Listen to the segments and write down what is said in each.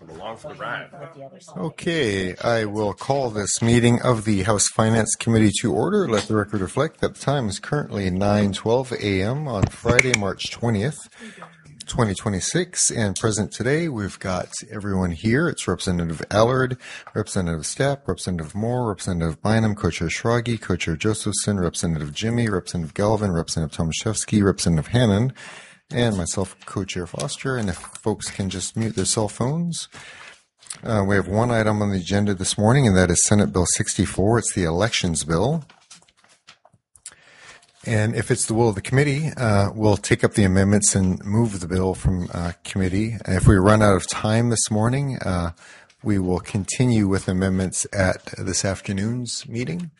Along for the ride. Okay, I will call this meeting of the House Finance Committee to order. Let the record reflect that the time is currently 9:12 a.m. on Friday, March 20th, 2026. And present today, we've got everyone here. It's Representative Allard, Representative Stapp, Representative Moore, Representative Bynum, Co-Chair Schrage, Co-Chair Josephson, Representative Jimmy, Representative Galvin, Representative Tomaszewski, Representative Hannan, and myself, Co-Chair Foster. And if folks can just mute their cell phones. We have one item on the agenda this morning, and that is Senate Bill 64. It's the Elections Bill. And if it's the will of the committee, we'll take up the amendments and move the bill from committee. If we run out of time this morning, we will continue with amendments at this afternoon's meeting.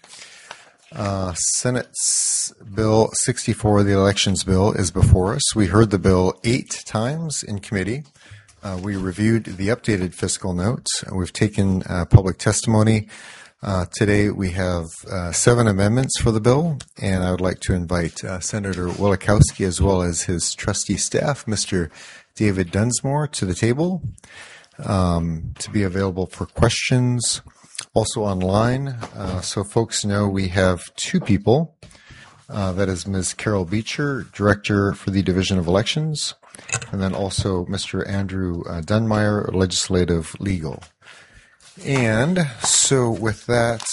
Senate's Bill 64, the Elections Bill, is before us. We heard the bill 8 times in committee. We reviewed the updated fiscal notes. We've taken public testimony. Today we have 7 amendments for the bill, and I would like to invite Senator Wielechowski as well as his trustee staff, Mr. David Dunsmore, to the table to be available for questions. Also online, so folks know we have 2 people. That is Ms. Carol Beecher, Director for the Division of Elections, and then also Mr. Andrew Dunmeyer, Legislative Legal. And so with that,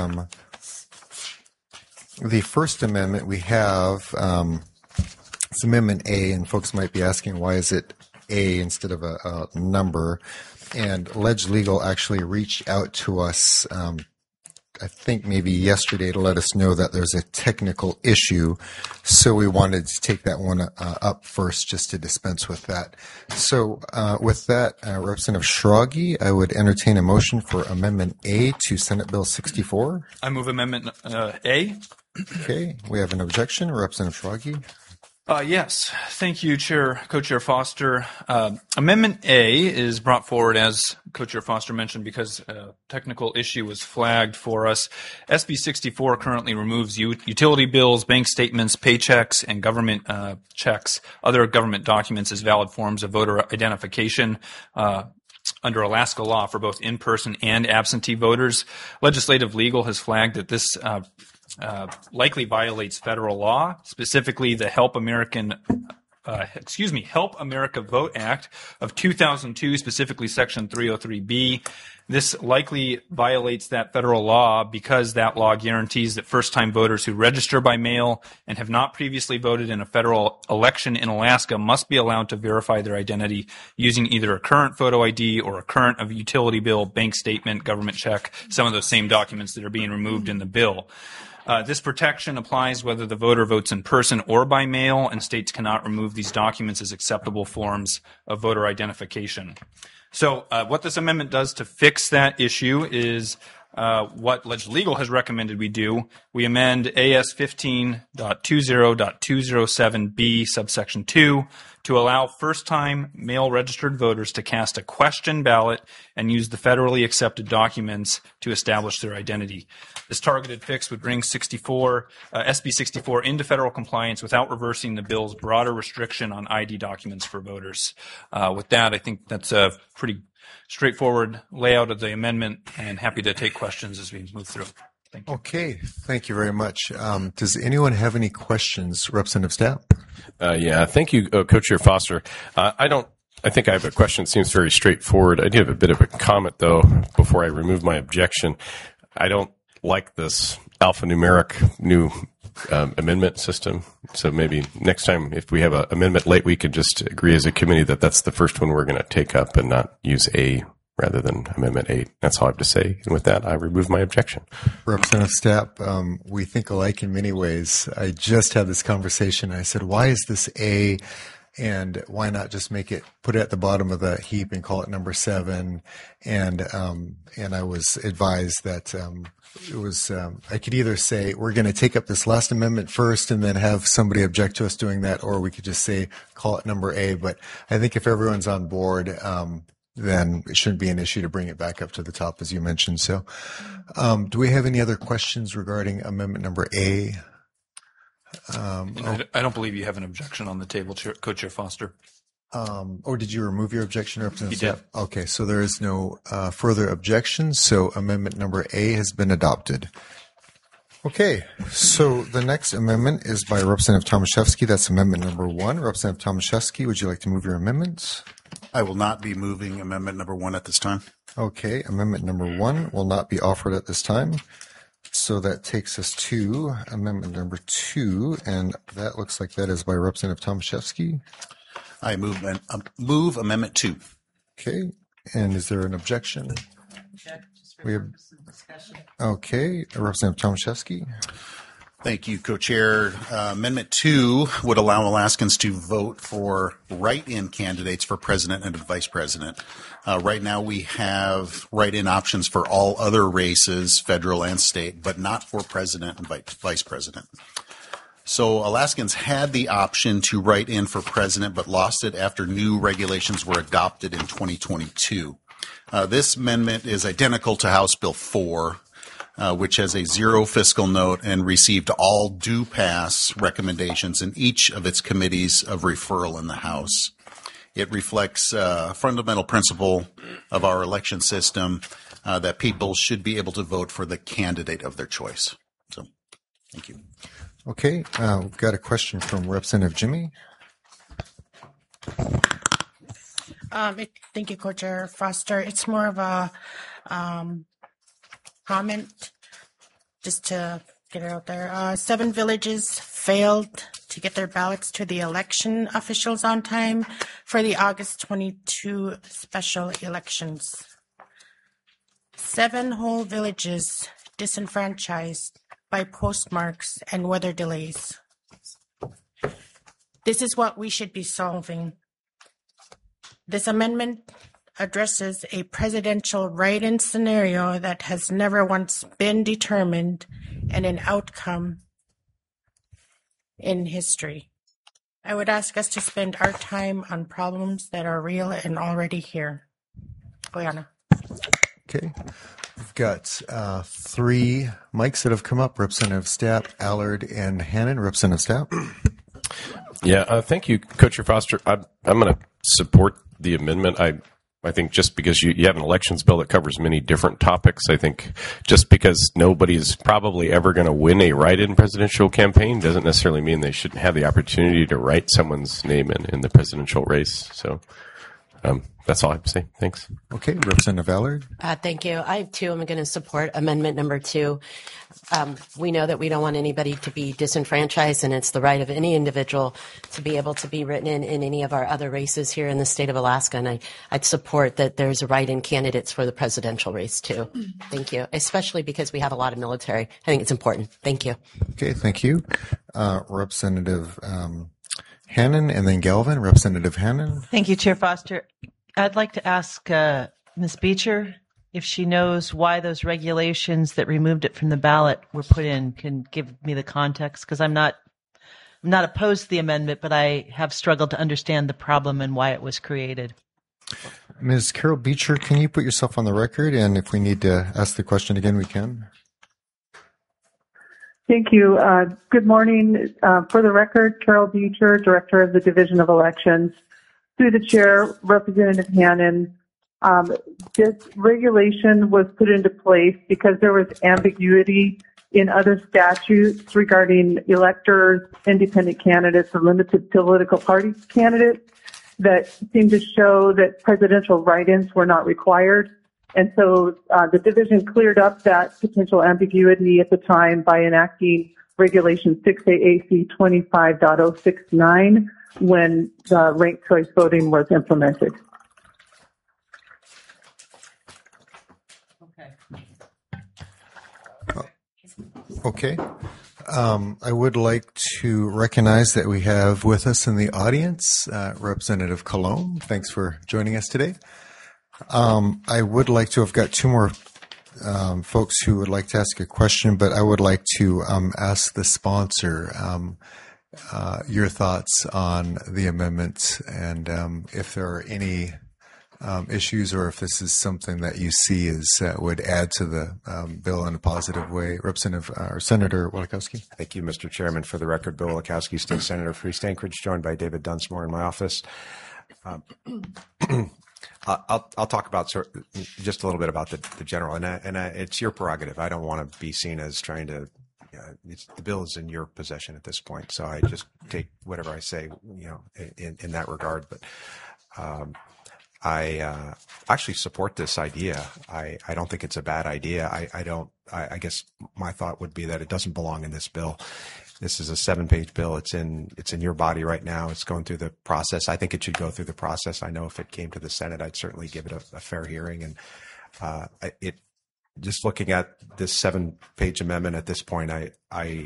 the first amendment we have, it's Amendment A, and folks might be asking, why is it A instead of a number? And Leg Legal actually reached out to us, I think maybe yesterday, to let us know that there's a technical issue. So we wanted to take that one up first just to dispense with that. So with that, Representative Schrage, I would entertain a motion for Amendment A to Senate Bill 64. I move Amendment A. Okay, we have an objection. Representative Schrage. Yes. Thank you, Co-Chair Foster. Amendment A is brought forward, as Co-Chair Foster mentioned, because a technical issue was flagged for us. SB 64 currently removes utility bills, bank statements, paychecks, and government checks, other government documents as valid forms of voter identification. Under Alaska law for both in-person and absentee voters. Legislative Legal has flagged that this likely violates federal law, specifically the Help America Vote Act of 2002, specifically Section 303B. This likely violates that federal law because that law guarantees that first-time voters who register by mail and have not previously voted in a federal election in Alaska must be allowed to verify their identity using either a current photo ID or a current of utility bill, bank statement, government check, some of those same documents that are being removed in the bill. This protection applies whether the voter votes in person or by mail, and states cannot remove these documents as acceptable forms of voter identification. So what this amendment does to fix that issue is what Leg Legal has recommended we do. We amend AS 15.20.207B subsection 2 to allow first-time mail-registered voters to cast a question ballot and use the federally accepted documents to establish their identity. This targeted fix would bring SB 64 into federal compliance without reversing the bill's broader restriction on ID documents for voters. With that, I think that's a pretty straightforward layout of the amendment, and happy to take questions as we move through. Thank you. Okay, thank you very much. Does anyone have any questions? Representative Stapp? Yeah, thank you, Co-Chair Foster. I think I have a question that seems very straightforward. I do have a bit of a comment, though, before I remove my objection. I don't like this alphanumeric new amendment system. So maybe next time, if we have an amendment late, we could just agree as a committee that that's the first one we're going to take up and not use A rather than Amendment 8. That's all I have to say. And with that, I remove my objection. Representative Stapp, we think alike in many ways. I just had this conversation. I said, why is this A? And why not just put it at the bottom of the heap and call it number 7? And I was advised that I could either say we're going to take up this last amendment first and then have somebody object to us doing that, or we could just say call it number A. But I think if everyone's on board, then it shouldn't be an issue to bring it back up to the top, as you mentioned. So, do we have any other questions regarding amendment number A? I don't believe you have an objection on the table, Co-Chair Foster. Or did you remove your objection, Representative You did. Stapp? Okay, so there is no further objection, so amendment number A has been adopted. Okay, so the next amendment is by Representative Tomaszewski. That's amendment number 1. Representative Tomaszewski, would you like to move your amendments? I will not be moving amendment number 1 at this time. Okay, amendment number 1 will not be offered at this time. So that takes us to amendment number 2, and that looks like that is by Representative Tomaszewski. I move amendment 2. Okay, and is there an objection? We have, okay, Representative Tomaszewski. Thank you, Co-Chair. Amendment 2 would allow Alaskans to vote for write-in candidates for president and vice president. Right now, we have write-in options for all other races, federal and state, but not for president and vice president. So Alaskans had the option to write in for president, but lost it after new regulations were adopted in 2022. This amendment is identical to House Bill 4, which has a 0 fiscal note and received all due pass recommendations in each of its committees of referral in the House. It reflects a fundamental principle of our election system that people should be able to vote for the candidate of their choice. So, thank you. Okay, we've got a question from Representative Jimmy. Thank you, Co-Chair Foster. It's more of a comment just to get it out there. 7 villages failed to get their ballots to the election officials on time for the August 22 special elections. 7 whole villages disenfranchised by postmarks and weather delays. This is what we should be solving. This amendment addresses a presidential write-in scenario that has never once been determined and an outcome in history. I would ask us to spend our time on problems that are real and already here. Boyana. Okay, we've got 3 mics that have come up, Representative Stapp, Allard, and Hannon. Representative Stapp. Yeah, thank you, Co-Chair Foster. I'm going to support the amendment. I think just because you have an elections bill that covers many different topics, I think just because nobody's probably ever going to win a write-in presidential campaign doesn't necessarily mean they shouldn't have the opportunity to write someone's name in the presidential race. So that's all I have to say. Thanks. Okay, Representative Allard. Thank you. I, too, am going to support amendment number 2. We know that we don't want anybody to be disenfranchised, and it's the right of any individual to be able to be written in any of our other races here in the state of Alaska. And I'd support that there's a write-in candidates for the presidential race, too. Thank you. Especially because we have a lot of military. I think it's important. Thank you. Okay, thank you. Representative Hannon and then Galvin. Representative Hannon. Thank you, Chair Foster. I'd like to ask Ms. Beecher if she knows why those regulations that removed it from the ballot were put in. Can give me the context, because I'm not opposed to the amendment, but I have struggled to understand the problem and why it was created. Ms. Carol Beecher, can you put yourself on the record? And if we need to ask the question again, we can. Thank you. Good morning. For the record, Carol Beecher, Director of the Division of Elections. Through the Chair, Representative Hannon, this regulation was put into place because there was ambiguity in other statutes regarding electors, independent candidates, or limited political party candidates that seemed to show that presidential write-ins were not required. And so the division cleared up that potential ambiguity at the time by enacting Regulation 6AAC 25.069 when the ranked choice voting was implemented. Okay. I would like to recognize that we have with us in the audience Representative Colon. Thanks for joining us today. I would like to have got 2 more folks who would like to ask a question, but I would like to ask the sponsor your thoughts on the amendments and if there are any issues or if this is something that you see as would add to the bill in a positive way. Representative or Senator Walikowski. Thank you, Mr. Chairman. For the record, Bill Walikowski, State Senator for East Anchorage, joined by David Dunsmore in my office. I'll talk about just a little bit about the general, and it's your prerogative. I don't want to be seen as trying to. The bill is in your possession at this point, so I just take whatever I say, in that regard. But I actually support this idea. I don't think it's a bad idea. I guess my thought would be that it doesn't belong in this bill. This is a 7-page bill. It's in your body right now. It's going through the process. I think it should go through the process. I know if it came to the Senate, I'd certainly give it a fair hearing. And just looking at this 7-page amendment at this point, I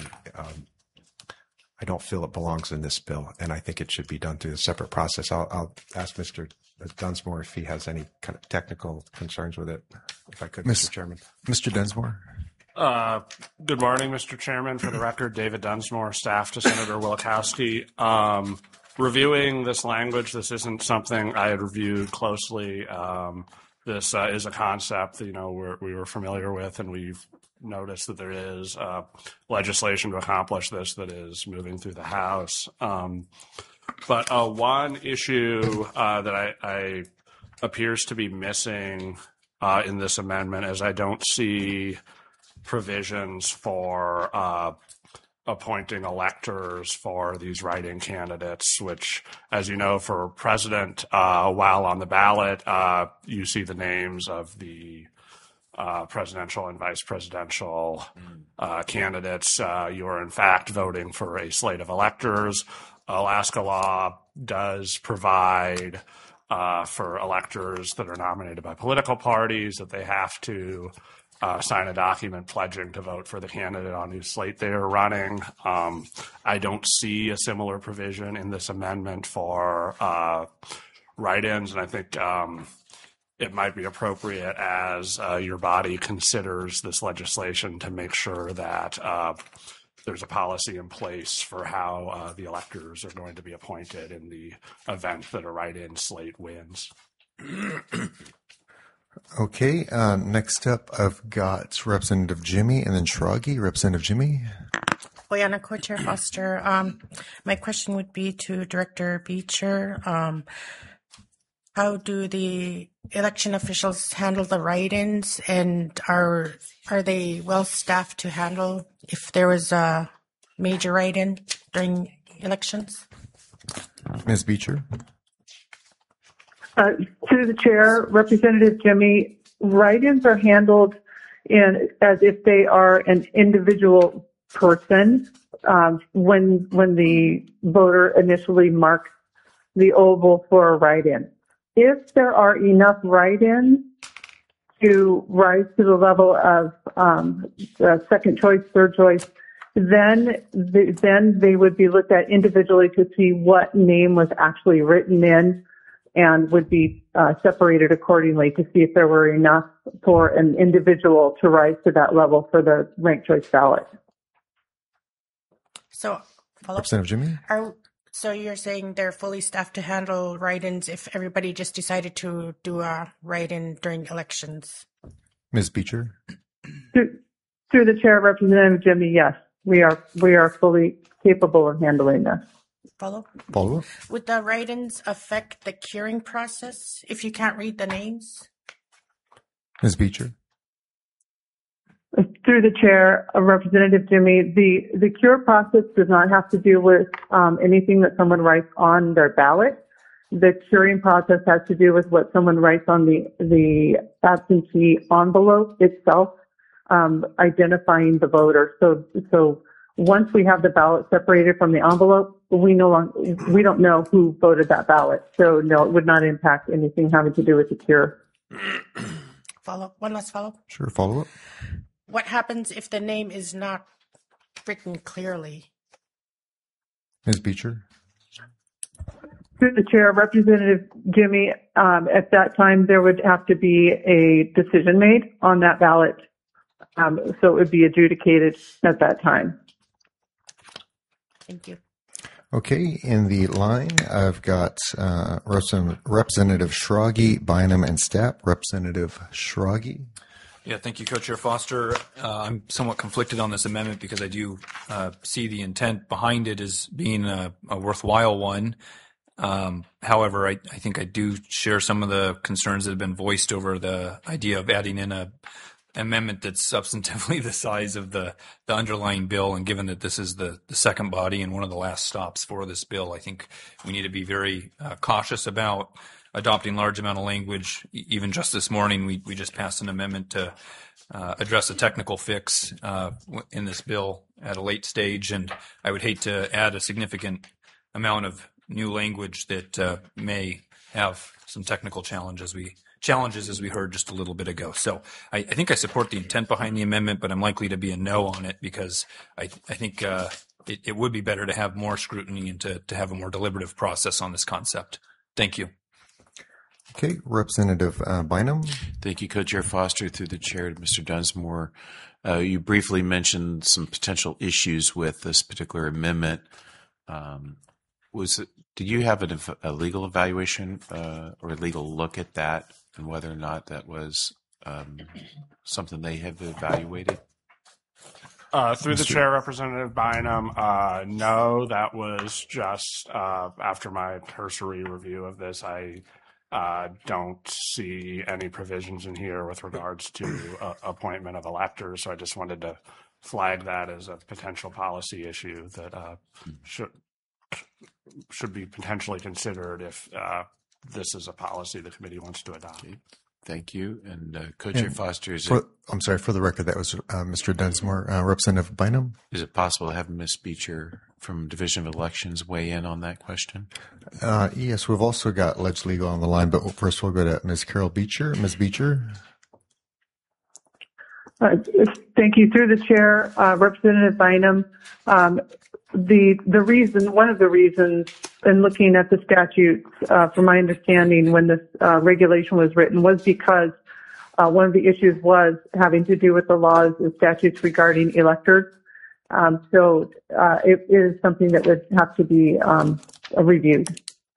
don't feel it belongs in this bill, and I think it should be done through a separate process. I'll ask Mr. Dunsmore if he has any kind of technical concerns with it, if I could, Mr. Chairman. Mr. Dunsmore. Good morning, Mr. Chairman. For the record, David Dunsmore, staff to Senator Wielkowski. Reviewing this language, this isn't something I had reviewed closely. This is a concept that, we were familiar with, and we've noticed that there is legislation to accomplish this that is moving through the House. But one issue that I appears to be missing in this amendment is I don't see provisions for appointing electors for these write-in candidates, which, as you know, for president, while on the ballot, you see the names of the presidential and vice presidential candidates. You are, in fact, voting for a slate of electors. Alaska law does provide for electors that are nominated by political parties that they have to sign a document pledging to vote for the candidate on whose slate they are running. I don't see a similar provision in this amendment for write-ins, and I think it might be appropriate as your body considers this legislation to make sure that there's a policy in place for how the electors are going to be appointed in the event that a write-in slate wins. Okay, next up I've got Representative Jimmy and then Schrage. Representative Jimmy. Oyana Co-Chair Foster. My question would be to Director Beecher. How do the election officials handle the write-ins, and are they well staffed to handle if there was a major write-in during elections? Ms. Beecher. To the chair, Representative Jimmy, write-ins are handled as if they are an individual person when the voter initially marks the oval for a write-in. If there are enough write-ins to rise to the level of second choice, third choice, then they would be looked at individually to see what name was actually written in, and would be separated accordingly to see if there were enough for an individual to rise to that level for the ranked choice ballot. So, Representative Jimmy? So you're saying they're fully staffed to handle write-ins if everybody just decided to do a write-in during elections? Ms. Beecher? Through the chair, Representative Jimmy, yes, we are fully capable of handling this. Follow? Would the write-ins affect the curing process if you can't read the names? Ms. Beecher? Through the chair, Representative Jimmy, the cure process does not have to do with anything that someone writes on their ballot. The curing process has to do with what someone writes on the absentee envelope itself, identifying the voter. So once we have the ballot separated from the envelope, we don't know who voted that ballot. So no, it would not impact anything having to do with the cure. One last follow. Sure, follow up. What happens if the name is not written clearly? Ms. Beecher? Through the chair, Representative Jimmy, at that time there would have to be a decision made on that ballot. So it would be adjudicated at that time. Thank you. Okay, in the line, I've got Representative Schrage, Bynum, and Stapp. Representative Schrage. Yeah, thank you, Co-Chair Foster. I'm somewhat conflicted on this amendment because I do see the intent behind it as being a worthwhile one. However, I think I do share some of the concerns that have been voiced over the idea of adding in a amendment that's substantively the size of the underlying bill. And given that this is the second body and one of the last stops for this bill, I think we need to be very cautious about adopting large amount of language. Even just this morning, we just passed an amendment to address a technical fix in this bill at a late stage, and I would hate to add a significant amount of new language that may have some technical challenges as we heard just a little bit ago. So I think I support the intent behind the amendment, but I'm likely to be a no on it because I think it would be better to have more scrutiny and to have a more deliberative process on this concept. Thank you. Okay, Representative Bynum. Thank you, Co-Chair Foster. Through the chair to Mr. Dunsmore. You briefly mentioned some potential issues with this particular amendment. Did you have a legal evaluation or a legal look at that and whether or not that was something they have evaluated? Through the chair, Representative Bynum, no, that was just after my cursory review of this. I don't see any provisions in here with regards to appointment of electors, so I just wanted to flag that as a potential policy issue that should be potentially considered if this is a policy the committee wants to adopt. Okay. Thank you. And Co-Chair Foster, I'm sorry, for the record, that was Mr. Dunsmore. Representative Bynum? Is it possible to have Ms. Beecher from Division of Elections weigh in on that question? Yes, we've also got Ledge Legal on the line, but first we'll go to Ms. Carol Beecher. Ms. Beecher? Thank you. Through the chair, Representative Bynum, one of the reasons in looking at the statutes, from my understanding, when this regulation was written, was because one of the issues was having to do with the laws and statutes regarding electors. So it is something that would have to be reviewed.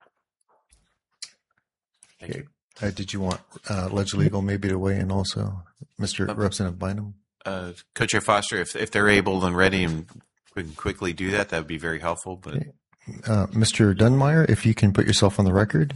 Okay. Did you want Ledge Legal maybe to weigh in also, Mr. Representative Bynum? Co-Chair Foster, if they're able and ready and we can quickly do that, that would be very helpful. But okay. Mr. Dunmeyer, if you can put yourself on the record.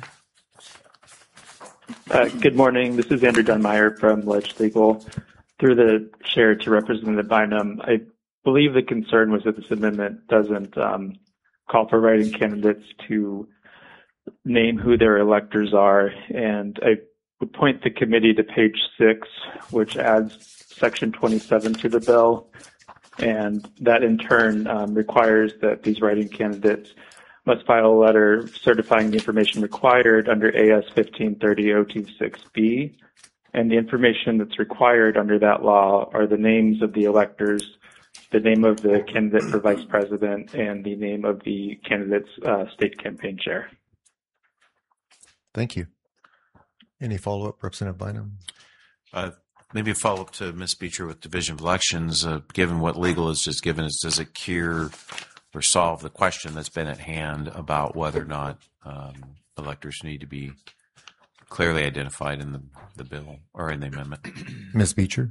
Good morning. This is Andrew Dunmeyer from Ledge Legal. Through the chair to Representative Bynum, I believe the concern was that this amendment doesn't call for writing candidates to name who their electors are, and I would point the committee to page 6, which adds section 27 to the bill, and that in turn requires that these writing candidates must file a letter certifying the information required under AS 1530-026B, and the information that's required under that law are the names of the electors, the name of the candidate for vice president, and the name of the candidate's state campaign chair. Thank you. Any follow-up, Representative Bynum? Maybe a follow-up to Ms. Beecher with Division of Elections. Given what legal has just given us, does it cure or solve the question that's been at hand about whether or not electors need to be clearly identified in the bill or in the amendment? Ms. Beecher?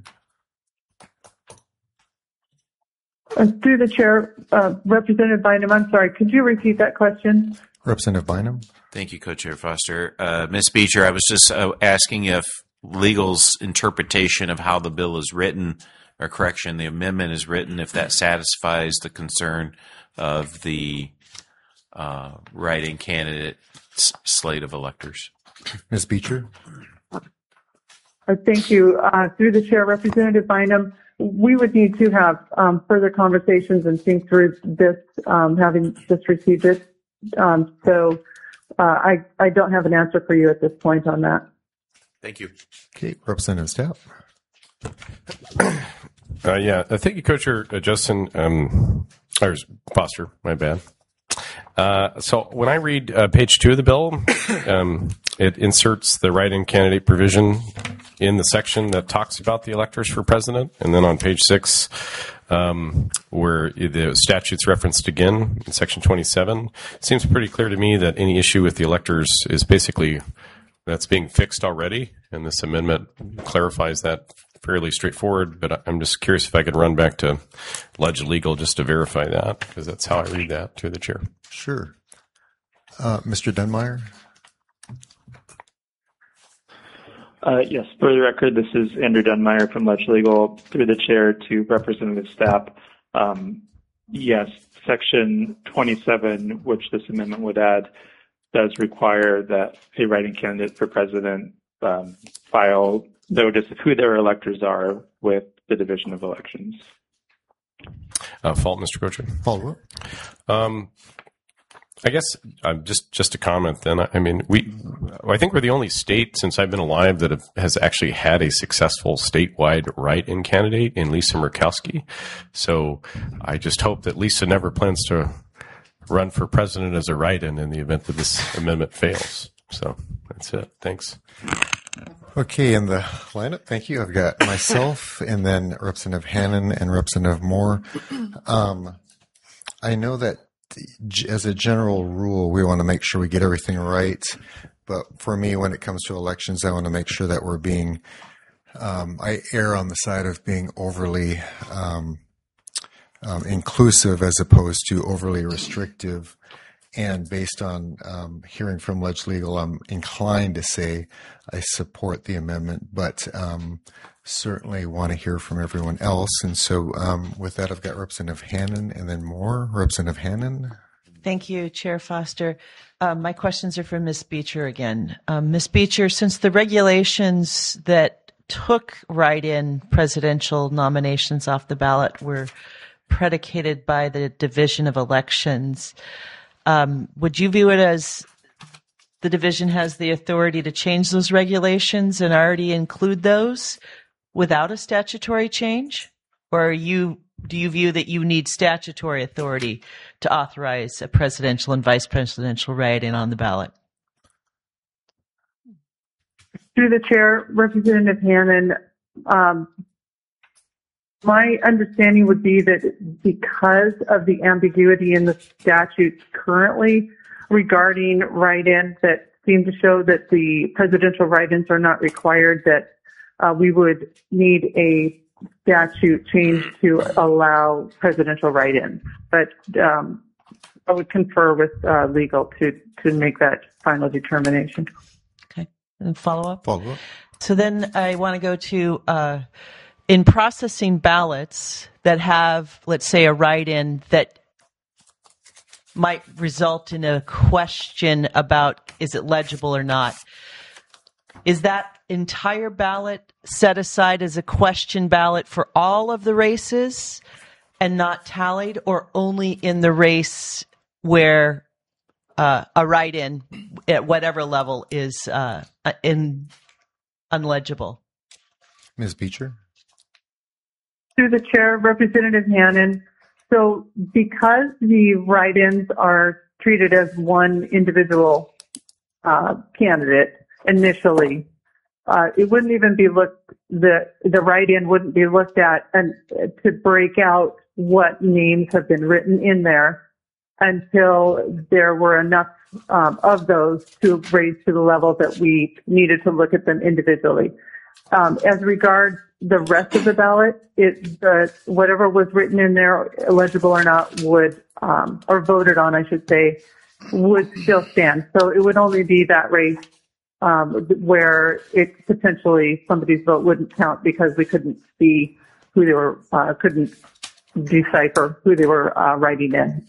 Through the chair, Representative Bynum, I'm sorry, could you repeat that question? Representative Bynum? Thank you, Co-Chair Foster. Ms. Beecher, I was just asking if legal's interpretation of how the bill is written, or correction, the amendment is written, if that satisfies the concern of the writing candidate slate of electors. Ms. Beecher? Thank you. Through the chair, Representative Bynum, we would need to have further conversations and think through this, having just received it. So I don't have an answer for you at this point on that. Thank you. Okay, Representative Stapp. Thank you, Co-Chair Justin, or Foster, my bad. So when I read page 2 of the bill, it inserts the write-in candidate provision in the section that talks about the electors for president. And then on page 6, where the statute's referenced again in section 27, it seems pretty clear to me that any issue with the electors is basically that's being fixed already. And this amendment clarifies that fairly straightforward. But I'm just curious if I could run back to Ledge Legal just to verify that, because that's how I read that through the chair. Sure. Mr. Dunmeyer? Yes, for the record, this is Andrew Dunmeyer from Ledge Legal, through the chair to Representative Stapp. Yes, Section 27, which this amendment would add, does require that a writing candidate for president file notice of who their electors are with the Division of Elections. Fault, Mr. Kocher. Follow up. I guess just a comment then. I mean, I think we're the only state since I've been alive that has actually had a successful statewide write-in candidate in Lisa Murkowski. So I just hope that Lisa never plans to run for president as a write-in the event that this amendment fails. So that's it. Thanks. Okay, in the lineup, thank you. I've got myself and then Representative Hannan and Representative Moore. I know that as a general rule, we want to make sure we get everything right. But for me, when it comes to elections, I want to make sure that we're being, I err on the side of being overly inclusive as opposed to overly restrictive. And based on hearing from Ledge Legal, I'm inclined to say I support the amendment, but certainly want to hear from everyone else. And so with that, I've got Representative Hannan and then Moore. Representative Hannan. Thank you, Chair Foster. My questions are for Ms. Beecher again. Ms. Beecher, since the regulations that took write-in presidential nominations off the ballot were predicated by the Division of Elections, would you view it as the division has the authority to change those regulations and already include those without a statutory change? Or do you view that you need statutory authority to authorize a presidential and vice presidential write-in on the ballot? Through the chair, Representative Hannan, my understanding would be that because of the ambiguity in the statutes currently regarding write-ins that seem to show that the presidential write-ins are not required, that we would need a statute change to allow presidential write-ins. But I would confer with legal to make that final determination. Okay. And follow-up? Follow-up. So then I want to go to in processing ballots that have, let's say, a write-in that might result in a question about is it legible or not, is that entire ballot set aside as a question ballot for all of the races and not tallied, or only in the race where a write-in at whatever level is unlegible? Ms. Beecher? Through the chair, Representative Hannan. So because the write-ins are treated as one individual candidate initially, it wouldn't even be the write-in wouldn't be looked at and to break out what names have been written in there until there were enough of those to raise to the level that we needed to look at them individually. As regards the rest of the ballot, whatever was written in there, illegible or not, would or voted on, I should say, would still stand. So it would only be that race where it potentially somebody's vote wouldn't count because we couldn't see who they were, couldn't decipher who they were writing in.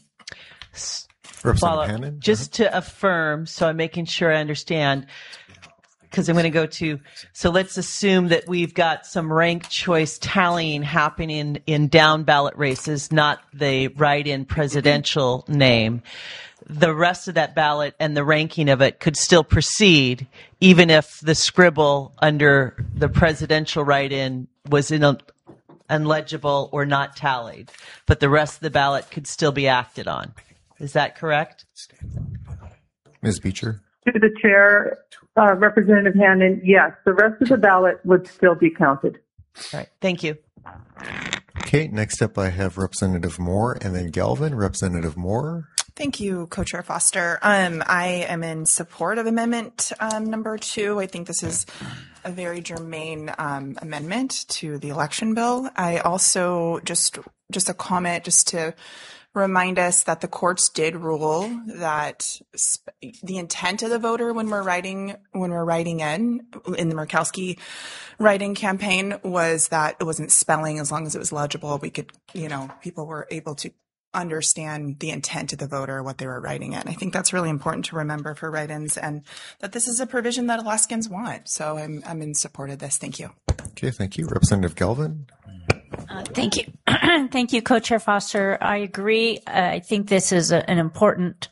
Just to affirm, so I'm making sure I understand, because I'm going to go to, so let's assume that we've got some ranked choice tallying happening in down ballot races, not the write-in presidential name. The rest of that ballot and the ranking of it could still proceed, even if the scribble under the presidential write-in was unlegible or not tallied, but the rest of the ballot could still be acted on. Is that correct? Ms. Beecher? To the chair, Representative Hannan, yes, the rest of the ballot would still be counted. All right, thank you. Okay, next up I have Representative Moore and then Galvin. Representative Moore. Thank you, Co-Chair Foster. I am in support of Amendment number 2. I think this is a very germane amendment to the election bill. I also just a comment just to remind us that the courts did rule that the intent of the voter when we're writing in the Murkowski writing campaign was that it wasn't spelling. As long as it was legible, we could, people were able to understand the intent of the voter, what they were writing in. I think that's really important to remember for write-ins, and that this is a provision that Alaskans want. So I'm in support of this. Thank you. Okay, thank you. Representative Galvin. Thank you. Thank you, Co-Chair Foster. I agree. I think this is an important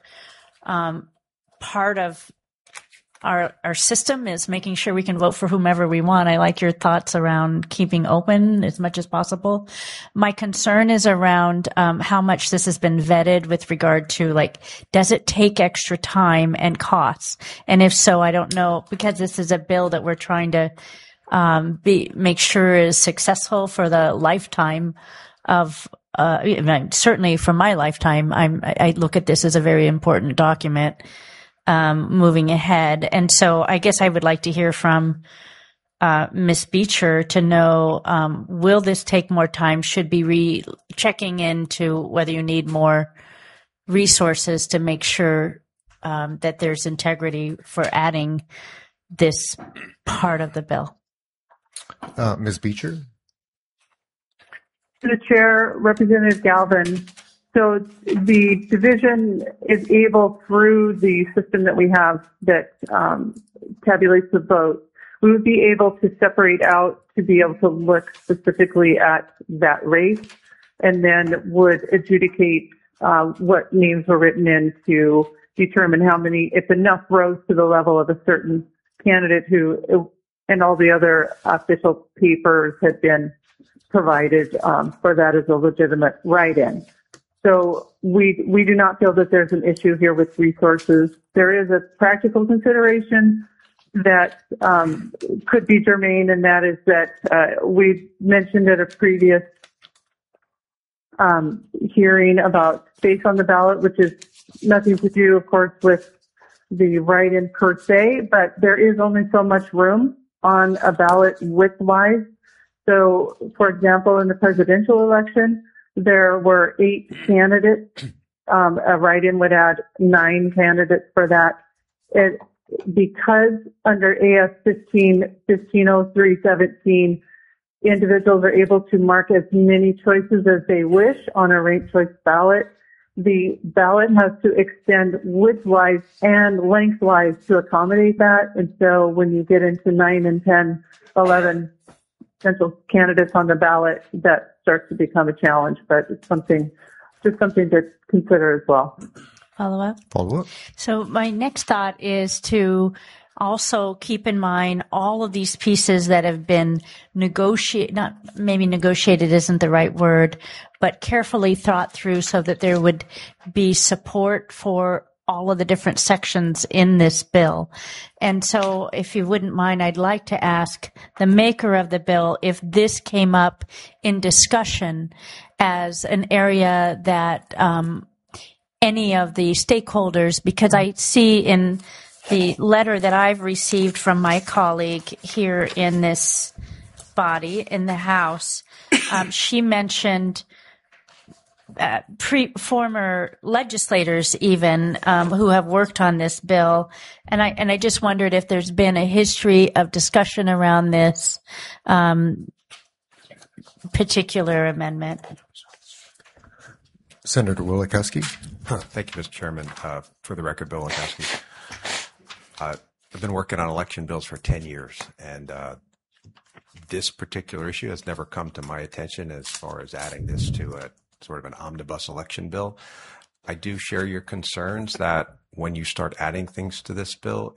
part of our system, is making sure we can vote for whomever we want. I like your thoughts around keeping open as much as possible. My concern is around how much this has been vetted with regard to, does it take extra time and costs? And if so, I don't know, because this is a bill that we're trying to make sure is successful for the lifetime of, certainly for my lifetime. I look at this as a very important document, moving ahead. And so I guess I would like to hear from, Ms. Beecher to know, will this take more time? Should be checking into whether you need more resources to make sure, that there's integrity for adding this part of the bill. Ms. Beecher? To the chair, Representative Galvin. So the division is able, through the system that we have that tabulates the vote, we would be able to separate out to be able to look specifically at that race, and then would adjudicate what names were written in to determine how many, if enough rose to the level of a certain candidate who, and all the other official papers had been provided for that as a legitimate write-in. So we do not feel that there's an issue here with resources. There is a practical consideration that could be germane, and that is that we mentioned at a previous hearing about space on the ballot, which is nothing to do, of course, with the write-in per se, but there is only so much room on a ballot width-wise. So, for example, in the presidential election, there were 8 candidates. A write-in would add 9 candidates for that. Because under AS 150317, individuals are able to mark as many choices as they wish on a ranked choice ballot, the ballot has to extend width-wise and length-wise to accommodate that. And so when you get into 9 and 10, 11 potential candidates on the ballot, that starts to become a challenge, but it's something to consider as well. Follow up? Follow up. So my next thought is to also keep in mind all of these pieces that have been negotiated, not maybe negotiated isn't the right word, but carefully thought through so that there would be support for all of the different sections in this bill. And so if you wouldn't mind, I'd like to ask the maker of the bill if this came up in discussion as an area that any of the stakeholders, because I see in the letter that I've received from my colleague here in this body, in the House, she mentioned former legislators even who have worked on this bill, and I just wondered if there's been a history of discussion around this particular amendment. Senator Wielechowski. Thank you, Mr. Chairman. For the record, Bill Wielechowski. I've been working on election bills for 10 years, and this particular issue has never come to my attention as far as adding this to a sort of an omnibus election bill. I do share your concerns that when you start adding things to this bill,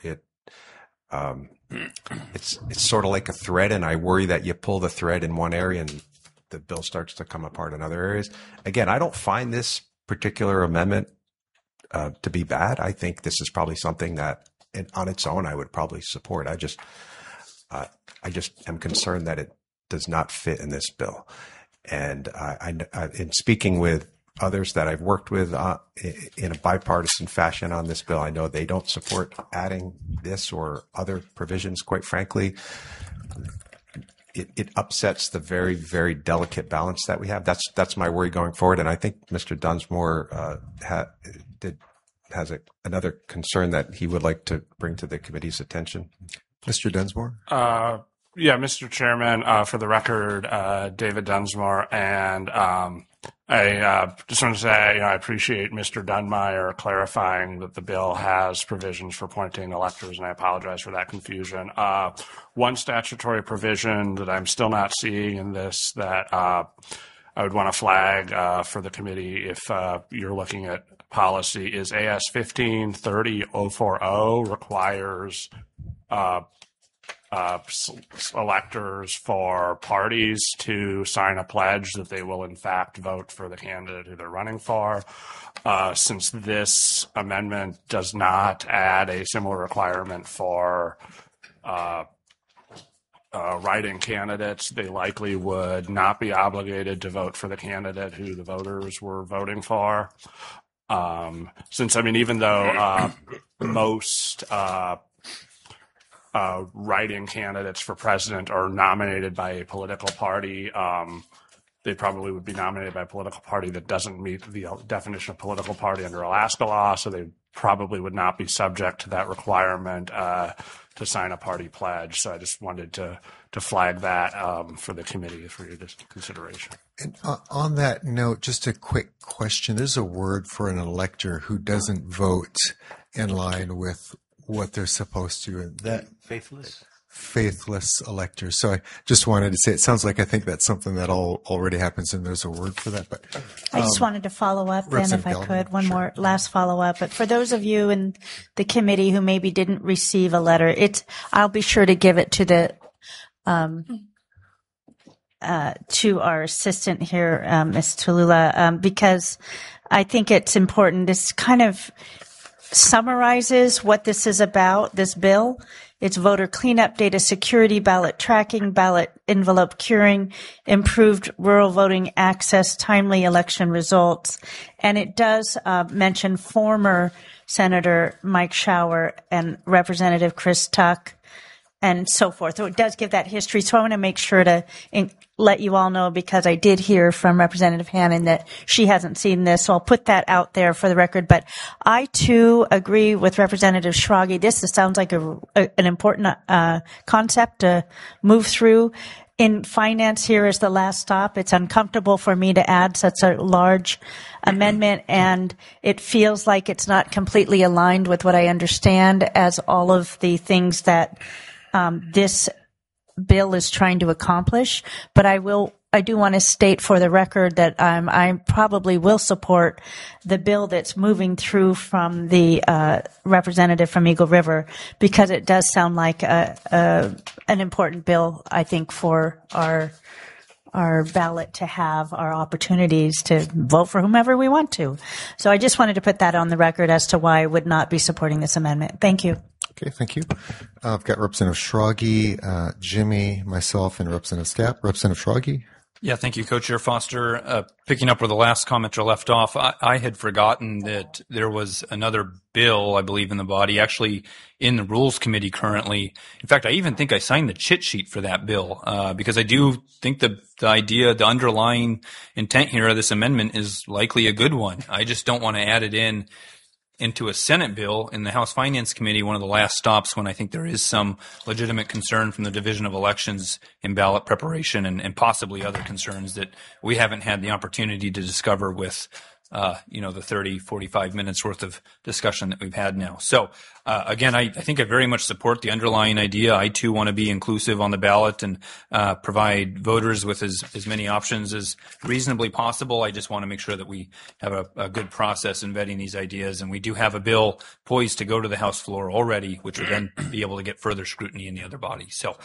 it's sort of like a thread, and I worry that you pull the thread in one area and the bill starts to come apart in other areas. Again, I don't find this particular amendment to be bad. I think this is probably something that on its own I would probably support. I just am concerned that it does not fit in this bill. And in speaking with others that I've worked with in a bipartisan fashion on this bill, I know they don't support adding this or other provisions, quite frankly. it upsets the very, very delicate balance that we have. That's my worry going forward. And I think Mr. Dunsmore has another concern that he would like to bring to the committee's attention. Mr. Dunsmore? Yeah, Mr. Chairman, for the record, David Dunsmore, and I just want to say, I appreciate Mr. Dunmeyer clarifying that the bill has provisions for appointing electors, and I apologize for that confusion. One statutory provision that I'm still not seeing in this that I would want to flag for the committee if you're looking at policy is AS 15-30-040 requires electors for parties to sign a pledge that they will in fact vote for the candidate who they're running for. Since this amendment does not add a similar requirement for write-in candidates, they likely would not be obligated to vote for the candidate who the voters were voting for. Since, even though most write-in candidates for president are nominated by a political party, they probably would be nominated by a political party that doesn't meet the definition of political party under Alaska law, so they probably would not be subject to that requirement to sign a party pledge. So I just wanted to flag that for the committee for your consideration. And on that note, just a quick question. There's a word for an elector who doesn't vote in line with what they're supposed to. And that faithless electors. So I just wanted to say, it sounds like I think that's something that already happens, and there's a word for that. But I just wanted to follow up then, if I could, one more last follow up. But for those of you in the committee who maybe didn't receive a letter, I'll be sure to give it to the to our assistant here, Ms. Tallulah, because I think it's important. This kind of summarizes what this is about, this bill. It's voter cleanup, data security, ballot tracking, ballot envelope curing, improved rural voting access, timely election results. And it does mention former Senator Mike Shower and Representative Chris Tuck and so forth. So it does give that history. So I want to make sure to let you all know, because I did hear from Representative Hannon that she hasn't seen this. So I'll put that out there for the record. But I, too, agree with Representative Schrage. This sounds like an important concept to move through. In finance, here is the last stop. It's uncomfortable for me to add such a large amendment, and it feels like it's not completely aligned with what I understand as all of the things that this bill is trying to accomplish. But I do want to state for the record that I probably will support the bill that's moving through from the representative from Eagle River, because it does sound like an important bill, I think, for our ballot to have our opportunities to vote for whomever we want to. So I just wanted to put that on the record as to why I would not be supporting this amendment. Thank you. Okay, thank you. I've got Representative Schrage, Jimmy, myself, and Representative Stapp. Representative Schrage. Yeah, thank you, Co-Chair Foster. Picking up where the last commenter left off, I had forgotten that there was another bill, I believe, in the body, actually in the Rules Committee currently. In fact, I even think I signed the chit sheet for that bill, because I do think the idea, the underlying intent here of this amendment is likely a good one. I just don't want to add it into a Senate bill in the House Finance Committee, one of the last stops when I think there is some legitimate concern from the Division of Elections in ballot preparation and possibly other concerns that we haven't had the opportunity to discover with the 30, 45 minutes worth of discussion that we've had now. So, again, I think I very much support the underlying idea. I, too, want to be inclusive on the ballot and provide voters with as many options as reasonably possible. I just want to make sure that we have a good process in vetting these ideas. And we do have a bill poised to go to the House floor already, which will then be able to get further scrutiny in the other body. So,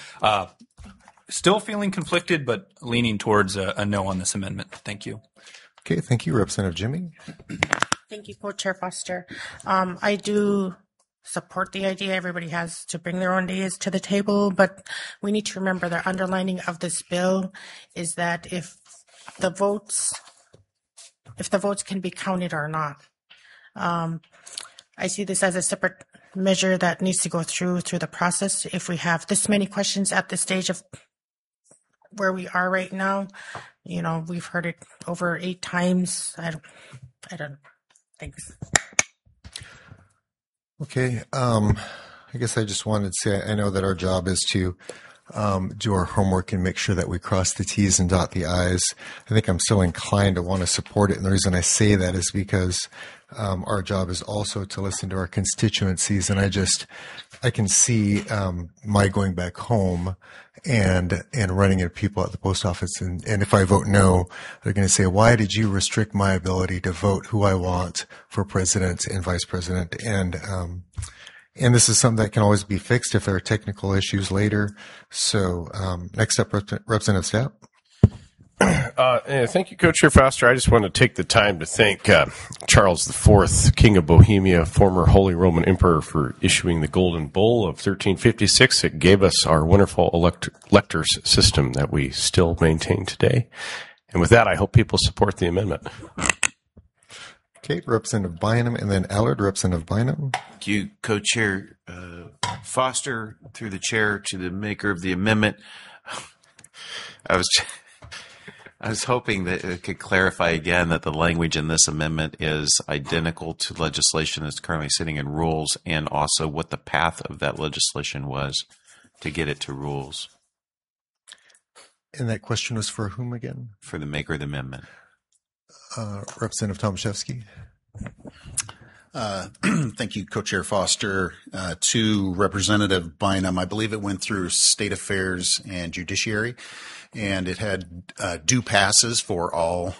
still feeling conflicted, but leaning towards a no on this amendment. Thank you. Okay, thank you. Representative Jimmy. Thank you, Co-Chair Foster. I do support the idea everybody has to bring their own ideas to the table, but we need to remember the underlining of this bill is that if the votes can be counted or not. I see this as a separate measure that needs to go through the process. If we have this many questions at this stage of where we are right now. You know, we've heard it over 8 times. I don't. Thanks. Okay. I guess I just wanted to say I know that our job is to do our homework and make sure that we cross the T's and dot the I's. I think I'm still inclined to want to support it. And the reason I say that is because our job is also to listen to our constituencies. And I can see my going back home and running into people at the post office. And if I vote no, they're going to say, why did you restrict my ability to vote who I want for president and vice president? And this is something that can always be fixed if there are technical issues later. So next up, Representative Stapp. Thank you, Co-Chair Foster. I just want to take the time to thank Charles IV, King of Bohemia, former Holy Roman Emperor, for issuing the Golden Bull of 1356. It gave us our wonderful electors system that we still maintain today. And with that, I hope people support the amendment. Okay, Representative Bynum, and then Allard. Representative Bynum. Thank you, Co-Chair Foster, through the chair to the maker of the amendment. I was hoping that it could clarify again that the language in this amendment is identical to legislation that's currently sitting in rules, and also what the path of that legislation was to get it to rules. And that question was for whom again? For the maker of the amendment. Representative Tomaszewski. Thank you, Co-Chair Foster. To Representative Bynum, I believe it went through State Affairs and Judiciary, and it had due passes for all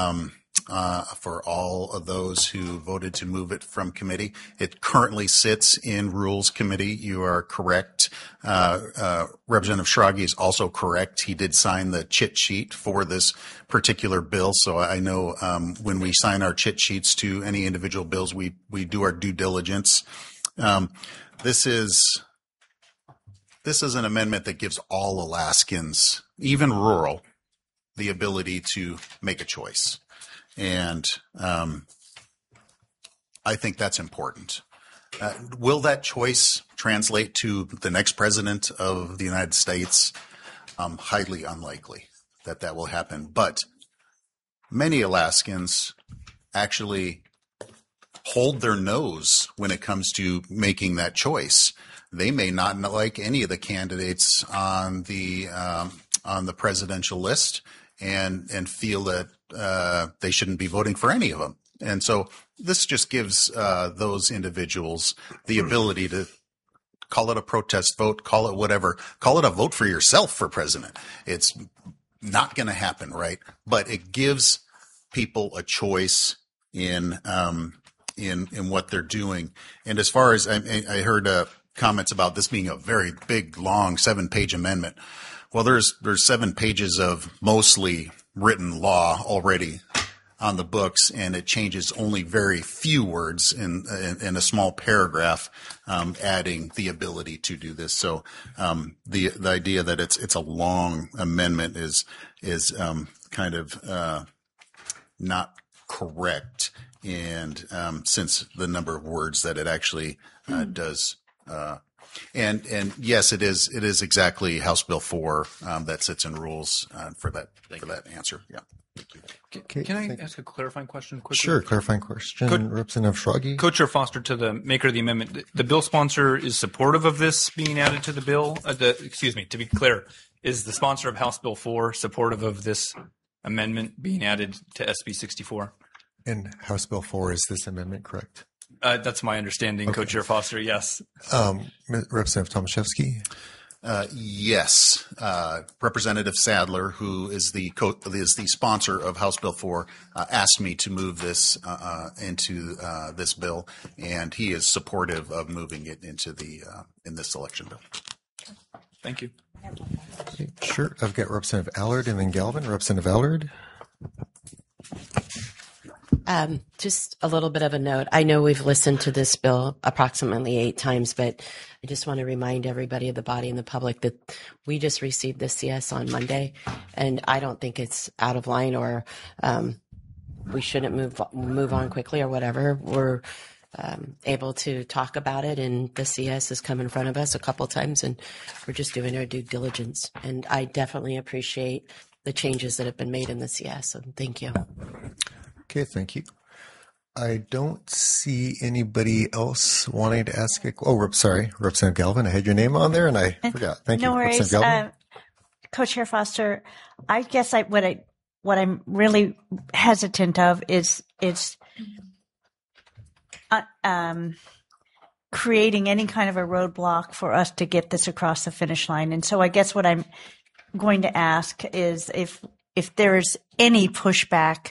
of those who voted to move it from committee. It currently sits in Rules Committee. You are correct. Representative Schrage is also correct. He did sign the chit sheet for this particular bill. So I know when we sign our chit sheets to any individual bills, we do our due diligence. This is an amendment that gives all Alaskans, even rural, the ability to make a choice. And I think that's important. Will that choice translate to the next president of the United States? Highly unlikely that will happen. But many Alaskans actually hold their nose when it comes to making that choice. They may not like any of the candidates on the presidential list and feel that they shouldn't be voting for any of them. And so this just gives those individuals the ability to call it a protest vote, call it whatever, call it a vote for yourself for president. It's not going to happen, right? But it gives people a choice in what they're doing. And as far as I heard comments about this being a very big, long 7-page amendment. Well, there's 7 pages of mostly written law already on the books, and it changes only very few words in a small paragraph, adding the ability to do this. So the idea that it's a long amendment is kind of not correct, and since the number of words that it actually does. And yes, it is exactly House Bill 4 that sits in rules for that answer. Yeah. Can I ask a clarifying question quickly? Sure, clarifying question. Representative Schrage. Co-Chair Foster, to the maker of the amendment, the bill sponsor is supportive of this being added to the bill. To be clear, is the sponsor of House Bill 4 supportive of this amendment being added to SB 64? In House Bill 4, is this amendment correct? That's my understanding, okay. Co-Chair Foster, yes. Representative Tomaszewski. Yes. Representative Sadler, who is the sponsor of House Bill 4, asked me to move this into this bill, and he is supportive of moving it into in this election bill. Thank you. Okay, sure. I've got Representative Allard and then Galvin. Representative Allard. Just a little bit of a note. I know we've listened to this bill approximately 8 times, but I just want to remind everybody of the body and the public that we just received the CS on Monday, and I don't think it's out of line or we shouldn't move on quickly or whatever. able to talk about it, and the CS has come in front of us a couple times, and we're just doing our due diligence. And I definitely appreciate the changes that have been made in the CS, so thank you. Okay, thank you. I don't see anybody else wanting to ask sorry, Representative Galvin. I had your name on there and I forgot. Thank you. No worries. Representative Galvin. Co-Chair Foster, I guess what I'm really hesitant of is creating any kind of a roadblock for us to get this across the finish line. And so I guess what I'm going to ask is if there's any pushback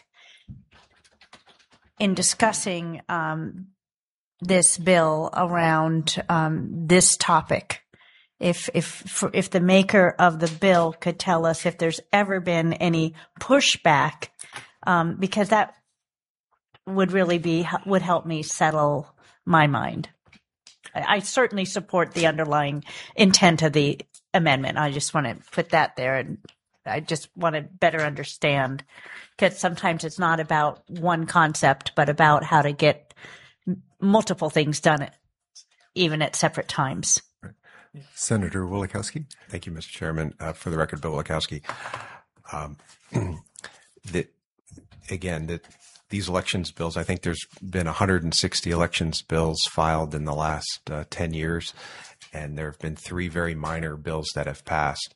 in discussing this bill around this topic. If the maker of the bill could tell us if there's ever been any pushback, because that would help me settle my mind. I certainly support the underlying intent of the amendment. I just want to put that there, and I just want to better understand, because sometimes it's not about one concept, but about how to get multiple things done, even at separate times. Senator Wielechowski. Thank you, Mr. Chairman. For the record, Bill Wielechowski. These elections bills, I think there's been 160 elections bills filed in the last 10 years, and there have been 3 very minor bills that have passed.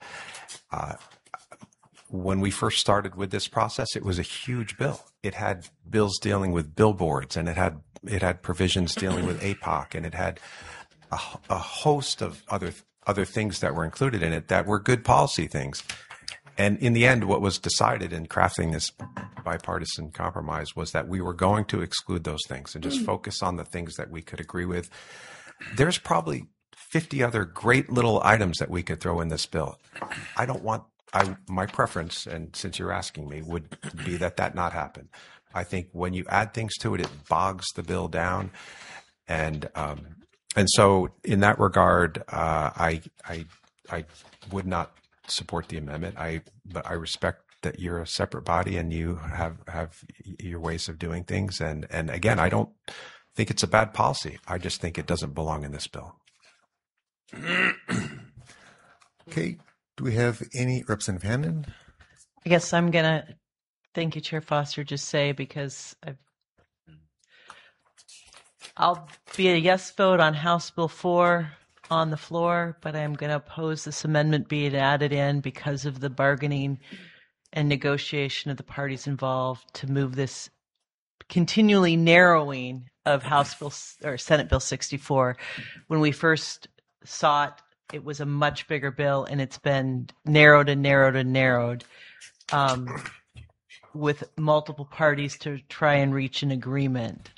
When we first started with this process, it was a huge bill. It had bills dealing with billboards, and it had provisions dealing with APOC, and it had a host of other things that were included in it that were good policy things. And in the end, what was decided in crafting this bipartisan compromise was that we were going to exclude those things and just focus on the things that we could agree with. There's probably 50 other great little items that we could throw in this bill. My preference, and since you're asking me, would be that not happen. I think when you add things to it, it bogs the bill down. And so in that regard, I would not support the amendment. But I respect that you're a separate body and you have your ways of doing things. And again, I don't think it's a bad policy. I just think it doesn't belong in this bill. Okay. Do we have any Representative Hannon? I guess I'm going to, thank you, Chair Foster, just say, because I'll be a yes vote on House Bill 4 on the floor, but I'm going to oppose this amendment being added in because of the bargaining and negotiation of the parties involved to move this continually narrowing of House Bill or Senate Bill 64. When we first saw it, it was a much bigger bill, and it's been narrowed and narrowed and narrowed with multiple parties to try and reach an agreement.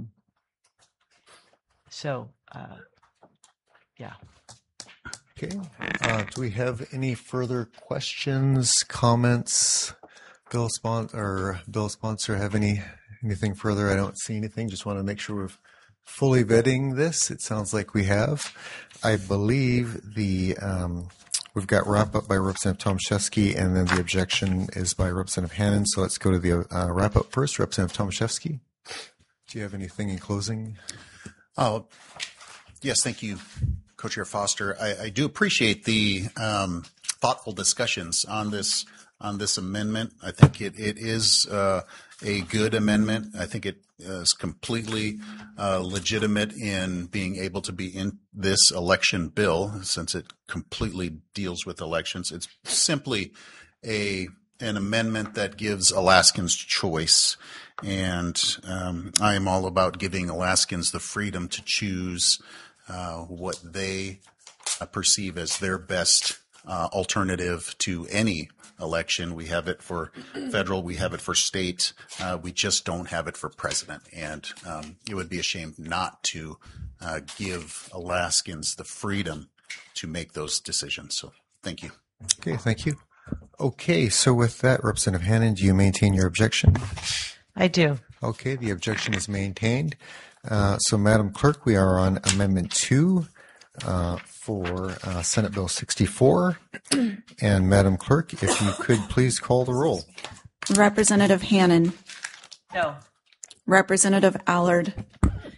Yeah. Okay. Do we have any further questions, comments? Bill sponsor have anything further? I don't see anything. Just want to make sure we're fully vetting this. It sounds like we have. I believe we've got wrap up by Representative Tomaszewski, and then the objection is by Representative Hannon. So let's go to the wrap up first. Representative Tomaszewski, do you have anything in closing? Oh, yes, thank you, Co-Chair Foster. I do appreciate the thoughtful discussions on this amendment. I think it is a good amendment. I think it is completely legitimate in being able to be in this election bill, since it completely deals with elections. It's simply an amendment that gives Alaskans choice. And I am all about giving Alaskans the freedom to choose what they perceive as their best alternative to any election. We have it for federal, we have it for state, we just don't have it for president. And it would be a shame not to give Alaskans the freedom to make those decisions. So thank you. Okay, thank you. Okay, so with that, Representative Hannon, do you maintain your objection? I do. Okay, the objection is maintained. So, Madam Clerk, we are on Amendment 2 for Senate Bill 64. And, Madam Clerk, if you could please call the roll. Representative Hannon. No. Representative Allard.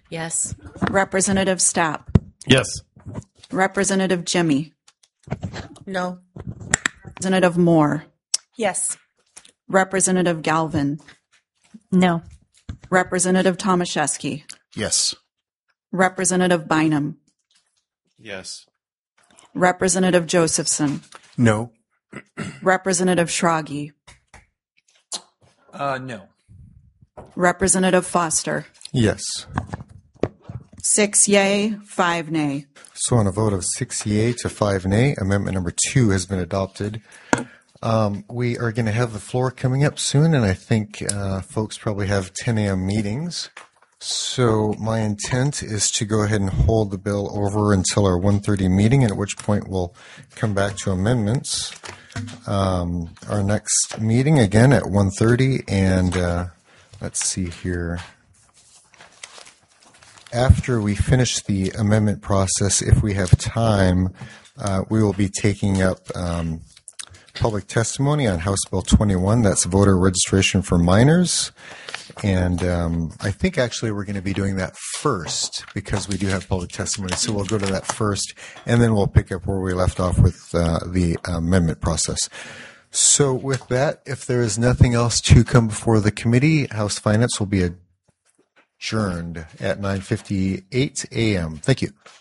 Yes. Representative Stapp. Yes. Representative Jimmy. No. Representative Moore. Yes. Representative Galvin. No. Representative Tomaszewski. Yes. Representative Bynum. Yes. Representative Josephson. No. Representative Schrage. No. Representative Foster. Yes. 6 yay, 5 nay. So on a vote of 6 yea to 5 nay, amendment number 2 has been adopted. We are going to have the floor coming up soon, and I think folks probably have 10 a.m. meetings. So my intent is to go ahead and hold the bill over until our 1:30 meeting, at which point we'll come back to amendments. Our next meeting, again, at 1:30, and let's see here. After we finish the amendment process, if we have time, we will be taking up public testimony on House Bill 21. That's voter registration for minors. And I think actually we're going to be doing that first because we do have public testimony. So we'll go to that first, and then we'll pick up where we left off with the amendment process. So with that, if there is nothing else to come before the committee, House Finance will be adjourned at 9:58 a.m. Thank you.